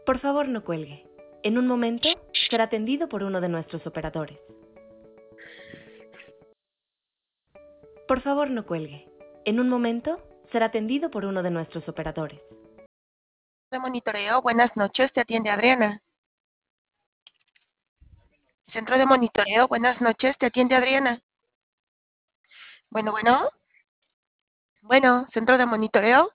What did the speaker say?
Por favor, no cuelgue. En un momento será atendido por uno de nuestros operadores. Por favor, no cuelgue. En un momento será atendido por uno de nuestros operadores. De monitoreo, buenas noches, te atiende Adriana. Centro de monitoreo, buenas noches, te atiende Adriana. Bueno, centro de monitoreo.